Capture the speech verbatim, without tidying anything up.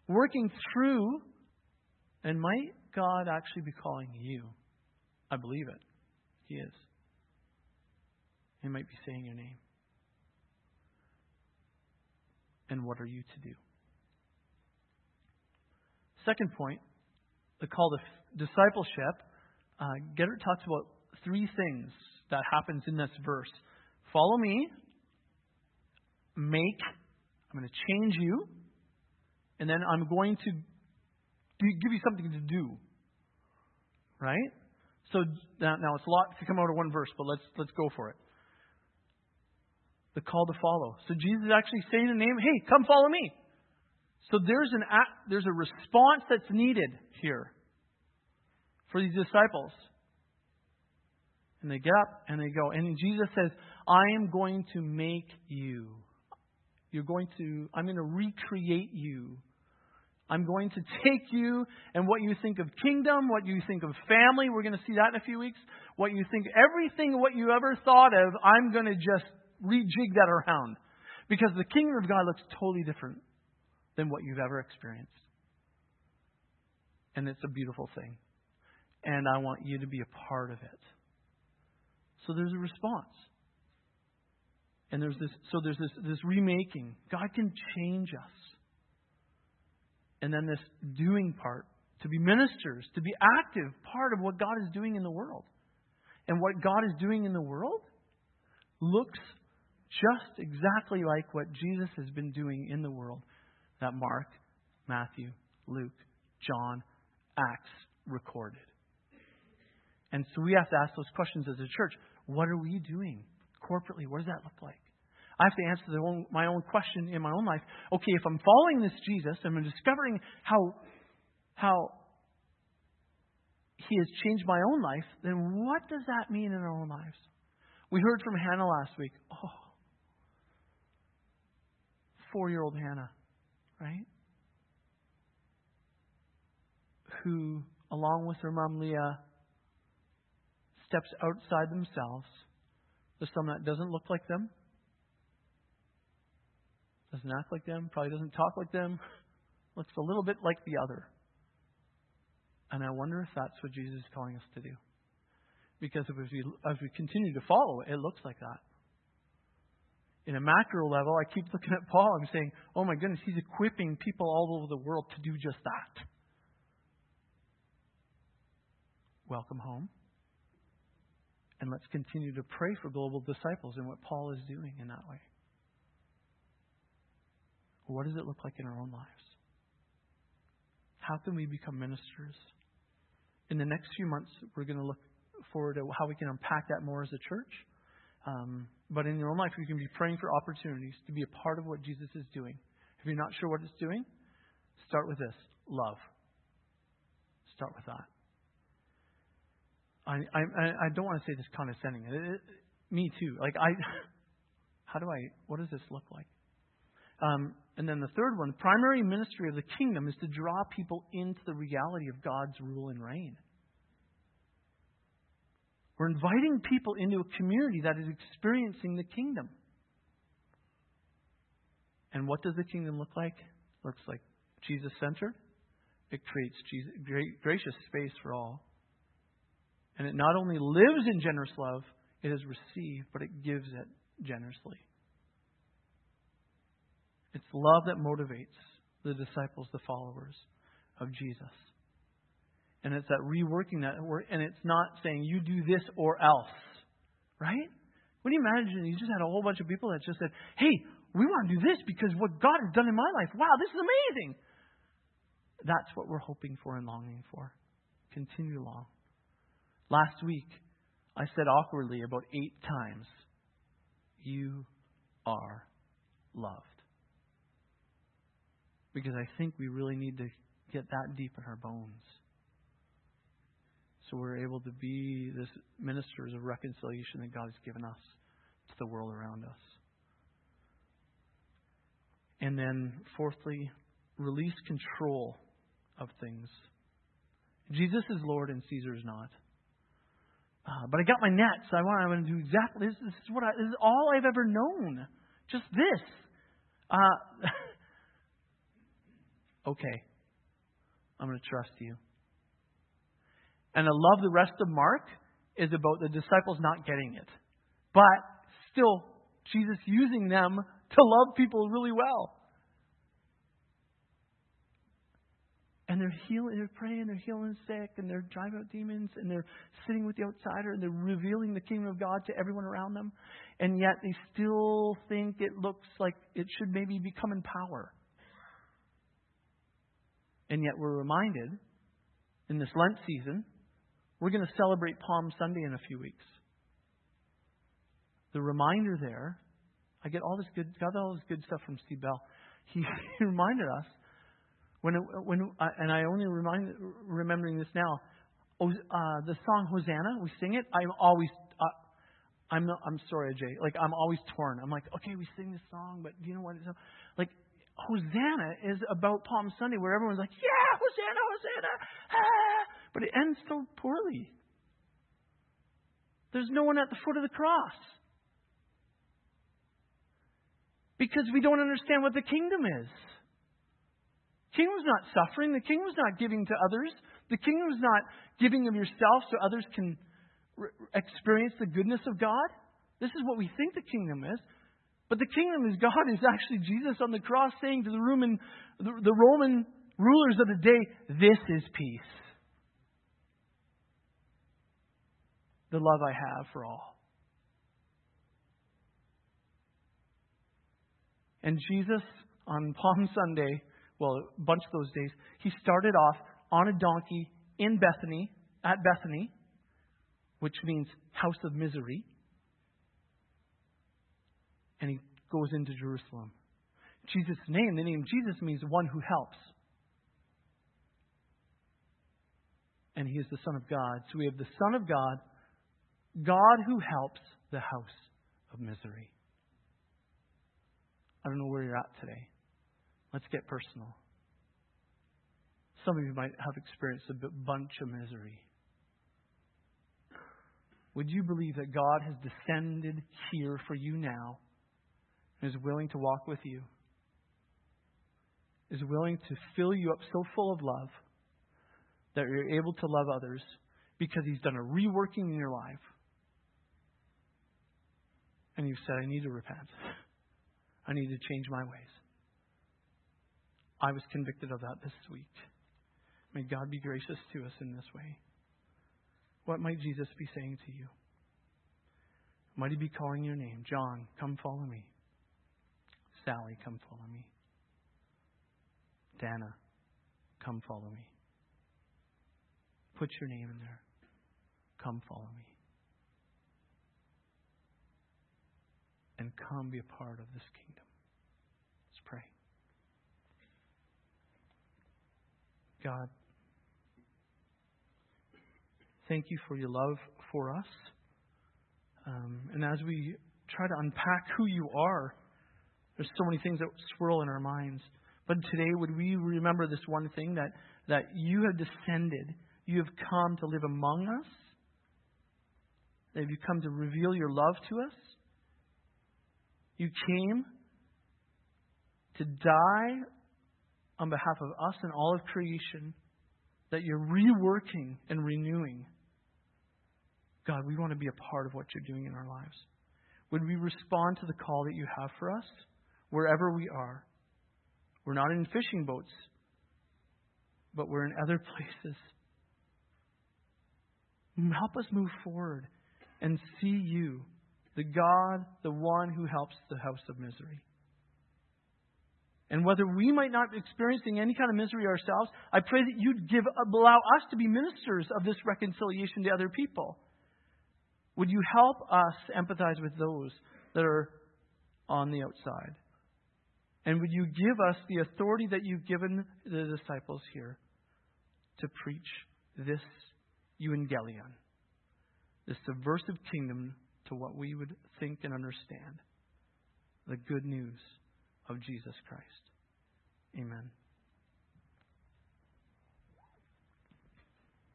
working through, and might God actually be calling you? I believe it. He is. He might be saying your name. And what are you to do? Second point, the call to discipleship. Uh, Geddert talks about three things that happens in this verse. Follow me. Make. I'm going to change you. And then I'm going to give you something to do. Right? So now, now it's a lot to come out of one verse, but let's let's go for it. The call to follow. So Jesus is actually saying in the name, hey, come follow me. So there's an there's a response that's needed here for these disciples. And they get up and they go. And Jesus says, I am going to make you. You're going to, I'm going to recreate you. I'm going to take you and what you think of kingdom, what you think of family. We're going to see that in a few weeks. What you think, everything what you ever thought of, I'm going to just rejig that around. Because the kingdom of God looks totally different than what you've ever experienced. And it's a beautiful thing. And I want you to be a part of it. So there's a response. And there's this, so there's this, this remaking. God can change us. And then this doing part, to be ministers, to be active part of what God is doing in the world. And what God is doing in the world looks just exactly like what Jesus has been doing in the world that Mark, Matthew, Luke, John, Acts recorded. And so we have to ask those questions as a church. What are we doing corporately? What does that look like? I have to answer the own, my own question in my own life. Okay, if I'm following this Jesus and I'm discovering how, how He has changed my own life, then what does that mean in our own lives? We heard from Hannah last week. Oh, four-year-old Hannah, right? Who, along with her mom Leah, steps outside themselves. There's someone that doesn't look like them. Doesn't act like them, probably doesn't talk like them, looks a little bit like the other. And I wonder if that's what Jesus is calling us to do. Because as we, as we continue to follow, it looks like that. In a macro level, I keep looking at Paul. I'm saying, oh my goodness, he's equipping people all over the world to do just that. Welcome home. And let's continue to pray for global disciples and what Paul is doing in that way. What does it look like in our own lives? How can we become ministers? In the next few months, we're going to look forward to how we can unpack that more as a church. Um, but in your own life, we can be praying for opportunities to be a part of what Jesus is doing. If you're not sure what it's doing, start with this. Love. Start with that. I I, I don't want to say this condescending. It, it, me too. Like I, how do I? What does this look like? Um, and then the third one, primary ministry of the kingdom is to draw people into the reality of God's rule and reign. We're inviting people into a community that is experiencing the kingdom. And what does the kingdom look like? It looks like Jesus-centered. It creates Jesus, great, gracious space for all. And it not only lives in generous love, it is received, but it gives it generously. It's love that motivates the disciples, the followers of Jesus. And it's that reworking that work. And it's not saying you do this or else. Right? What do you imagine? You just had a whole bunch of people that just said, hey, we want to do this because what God has done in my life. Wow, this is amazing. That's what we're hoping for and longing for. Continue along. Last week, I said awkwardly about eight times, you are loved. Because I think we really need to get that deep in our bones. So we're able to be this ministers of reconciliation that God has given us to the world around us. And then fourthly, release control of things. Jesus is Lord and Caesar is not. Uh, but I got my net, so I want, I want to do exactly this. This is what I, this is all I've ever known. Just this. Uh, okay, I'm going to trust you. And I love the rest of Mark is about the disciples not getting it. But still, Jesus using them to love people really well. And they're healing, they're praying, they're healing the sick, and they're driving out demons, and they're sitting with the outsider, and they're revealing the kingdom of God to everyone around them. And yet they still think it looks like it should maybe become in power. And yet we're reminded in this Lent season, we're going to celebrate Palm Sunday in a few weeks. The reminder there, I get all this good, got all this good stuff from Steve Bell. He, he reminded us when, it, when, uh, and I only remind remembering this now. Oh, uh, the song Hosanna, we sing it. I'm always, uh, I'm not, I'm sorry, Jay. Like I'm always torn. I'm like, okay, we sing this song, but do you know what? It's, like Hosanna is about Palm Sunday, where everyone's like, yeah, Hosanna, Hosanna, ah! But it ends so poorly. There's no one at the foot of the cross. Because we don't understand what the kingdom is. The kingdom's not suffering. The kingdom's not giving to others. The kingdom's not giving of yourself so others can re- experience the goodness of God. This is what we think the kingdom is. But the kingdom is God is actually Jesus on the cross saying to the Roman, the, the Roman rulers of the day, this is peace. The love I have for all. And Jesus, on Palm Sunday, well, a bunch of those days, he started off on a donkey in Bethany, at Bethany, which means house of misery. And he goes into Jerusalem. Jesus' name, the name Jesus means one who helps. And he is the Son of God. So we have the Son of God, God who helps the house of misery. I don't know where you're at today. Let's get personal. Some of you might have experienced a bunch of misery. Would you believe that God has descended here for you now and is willing to walk with you? Is willing to fill you up so full of love that you're able to love others because He's done a reworking in your life. And you've said, I need to repent. I need to change my ways. I was convicted of that this week. May God be gracious to us in this way. What might Jesus be saying to you? Might He be calling your name? John, come follow me. Sally, come follow me. Dana, come follow me. Put your name in there. Come follow me. And come be a part of this kingdom. Let's pray. God, thank you for your love for us. Um, and as we try to unpack who you are, there's so many things that swirl in our minds. But today, would we remember this one thing, that, that you have descended, you have come to live among us, that you come to reveal your love to us. You came to die on behalf of us and all of creation, that you're reworking and renewing. God, we want to be a part of what you're doing in our lives. Would we respond to the call that you have for us, wherever we are? We're not in fishing boats, but we're in other places. Help us move forward and see you, the God, the one who helps the house of misery. And whether we might not be experiencing any kind of misery ourselves, I pray that you'd give, allow us to be ministers of this reconciliation to other people. Would you help us empathize with those that are on the outside? And would you give us the authority that you've given the disciples here to preach this euangelion, this subversive kingdom to what we would think and understand, the good news of Jesus Christ. Amen.